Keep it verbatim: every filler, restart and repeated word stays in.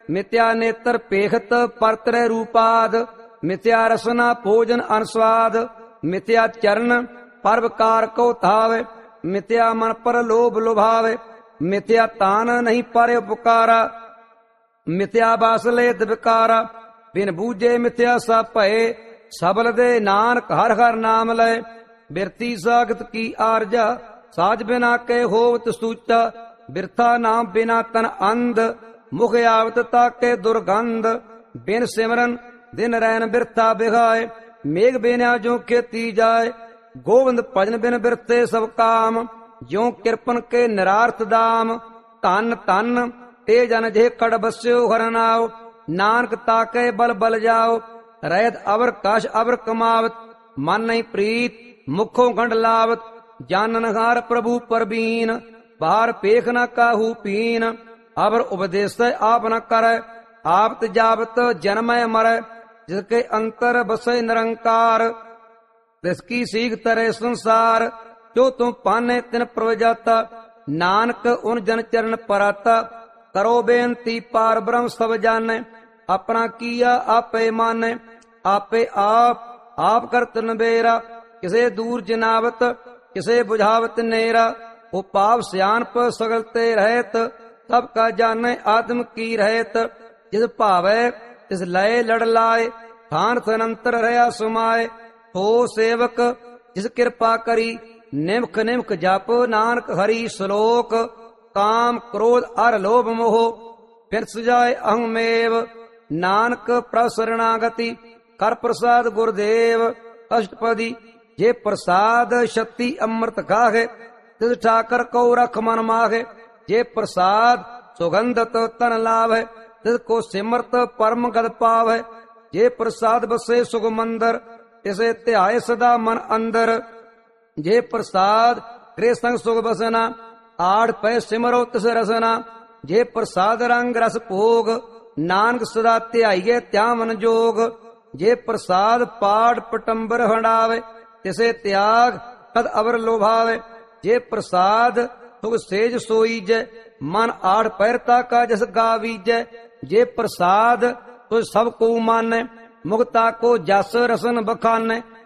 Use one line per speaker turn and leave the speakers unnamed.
ਮਿਥਿਆ ਨੇਤਰ ਪੇਖਤ ਪਰਤਰੈ ਰੂਪਾਦ। ਮਿਥਿਆ ਰਸਨਾ ਭੋਜਨ ਅਨਸਵਾਦ। ਮਿਥਿਆ ਚਰਨ ਪਰਵਕਾਰ ਕੋ ਧਾਵੇ। ਮਿਥਿਆ ਮਨ ਪਰ ਲੋਭ ਲੁਭਾਵੇ। ਮਿਥਿਆ ਤਾਨ ਨਹੀਂ ਪਰ ਉਪਕਾਰਾ। ਮਿਥਿਆ ਬਾਸਲੇ ਦਬਕਾਰਾ। ਬਿਨ ਬੂਝੇ ਮਿਥਿਆ ਸਭ ਭਏ। ਸਬਲ ਦੇ ਨਾਨਕ ਹਰ ਹਰ ਨਾਮ ਲਏ। ਬਿਰਤੀ ਸਾਗਤ ਕੀ ਆਰਜਾ। ਸਾਜ ਬਿਨਾ ਕੇ ਹੋਵਤ ਸੂਚਾ। ਬਿਰਥਾ ਨਾਮ ਬਿਨਾ ਤਨ ਅੰਧ। ਮੁਖ ਆਵਤ ਤਾਕੇ ਦੁਰਗੰਧ। ਬਿਨ ਸਿਮਰਨ ਦਿਨ ਰੈਨ ਬਿਰਥਾ ਬਿਗਾਏ। ਮੇਘ ਬਿਨਾ ਜੋ ਖੇਤੀ ਜਾਏ। ਗੋਵਿੰਦ ਭਜਨ ਬਿਨ ਬਿਰਥੇ ਸਭ ਕਾਮ। ਜਿਉ ਕਿਰਪਨ ਕੇ ਨਿਰਾਰਥ ਦਾਮ। ਧਨ ਧਨ ਤੇ ਜਨ ਜੇ ਕੜ ਬਸਿਓ ਹਰ ਨਾਉ। ਨਾਨਕ ਤਾਕੇ ਬਲ ਬਲ ਜਾਓ। ਰਹਿਤ ਅਵਰ ਕਸ਼ ਅਵਰ ਕਮਾਵਤ। ਮਨ ਨਹੀਂ ਪ੍ਰੀਤ ਮੁਖੋਂ ਗੰਢ ਲਾਵਤ। ਜਾਨਨ ਹਾਰ ਪ੍ਰਭੂ ਪਰਬੀਨ। ਬਾਹਰ ਪੇਖ ਨ ਕਾਹੂ ਪੀਨ। ਅਵਰ ਉਪਦੇਸੈ ਆਪ ਨ ਕਰੈ। ਆਪਤ ਜਾਵਤ ਜਨਮੈ ਮਰੈ। ਜਿਸ ਕੇ ਅੰਤਰ ਬਸੈ ਨਿਰੰਕਾਰ। ਤਿਸ ਕੀ ਸੀਖ ਤਰੇ ਸੰਸਾਰ। ਜੋ ਤੁਮ ਪਾਨੇ ਤਿਨ ਪ੍ਰਵਜਾਤਾ। ਨਾਨਕ ਉਨ ਜਨ ਚਰਨ ਪਰਾਤਾ। ਕਰੋ ਬੇਨਤੀ ਪਾਰ ਬ੍ਰਹਮ ਸਭ ਜਾਣੈ। ਆਪਣਾ ਕੀਆ ਆਪੇ ਮਾਨੈ। ਆਪੇ ਆਪ ਆਪ ਕਰਤ ਨਬੇਰਾ। ਕਿਸੇ ਦੂਰ ਜਨਾਵਤ ਕਿਸੇ ਬੁਝਾਵਤ ਨੇਰਾ। ਉਹ ਪਾਪ ਸਿਆਣਪ ਸਗਲ ਤੇ ਰਹਿਤ। ਸਭ ਕਾ ਜਾਣੈ ਆਤਮ ਕੀ ਰਹਿਤ। ਜਿਸ ਭਾਵੈ ਤਿਸ ਲਏ ਲੜ ਲਾਏ। ਥਾਨ ਥਨੰਤਰ ਰਹਾ ਸੁਮਾਏ। ਹੋ ਸੇਵਕ ਜਿਸ ਕਿਰਪਾ ਕਰੀ। ਨਿਮਖ ਨਿਮਖ ਜਪ ਨਾਨਕ ਹਰੀ ਸ਼ਲੋਕ। ਕਾਮ ਕ੍ਰੋਧ ਅਰ ਲੋਭ ਮੋਹ ਫਿਰ ਸਜਾਏ ਅਹਮੇਵ। ਨਾਨਕ ਪ੍ਰਸਰਣਾਗਤੀ ਕਰ ਪ੍ਰਸਾਦ ਗੁਰਦੇਵ। ਅਸ਼ਟਪਦੀ ਜੇ ਪ੍ਰਸਾਦ ਸ਼ਕਤੀ ਅੰਮ੍ਰਿਤ ਖਾਹੇ। ਤਿਸ ਠਾਕਰ ਕਉ ਰਖ ਮਨ ਮਾਹੇ। ਜੇ ਪ੍ਰਸਾਦ ਸੁਗੰਧਤ ਤਨ ਲਾਭੈ। ਤਿਸ ਕੋ ਸਿਮਰਤ ਪਰਮ ਗਦ ਪਾਵੈ। ਜੇ ਪ੍ਰਸਾਦ ਬਸੇ ਸੁਖ ਮੰਦਰ। ਤਿਸੇ ਧਿਆਏ ਸਦਾ ਮਨ ਅੰਦਰ। ਜੇ ਪ੍ਰਸਾਦ ਕ੍ਰੇ ਸੰਗ ਸੁਖ ਬਸਨਾ। ਆੜ ਪੈ ਸਿਮਰੋ ਤਿਸ ਰਸਨਾ। ਜੇ ਪ੍ਰਸਾਦ ਰੰਗ ਰਸ ਭੋਗ। ਨਾਨਕ ਸਦਾ ਧਿਆਈਏ ਧਿਆਵਨ ਜੋਗ। ਜੇ ਪ੍ਰਸਾਦ ਪਾੜ ਪਟੰਬਰ ਹੰਡਾਵੇ। ਤਿਸੇ ਤਿਆਗ ਤਦ ਅਵਰ ਲੋਭਾਵੇ। ਜੇ ਪ੍ਰਸਾਦ ਸੁਖ ਸੇਜ ਸੋਈਜੈ। ਮਨ ਆੜ ਪੈਰਤਾ ਕਾ ਜਸ ਗਾਵੀਜੈ। ਜੇ ਪ੍ਰਸਾਦ ਤੁ ਸਭ ਕੋ ਮਾਨੈ। ਮੁਕਤਾ ਕੋ ਜਸ ਰਸਨ ਬਖਾਨੈ।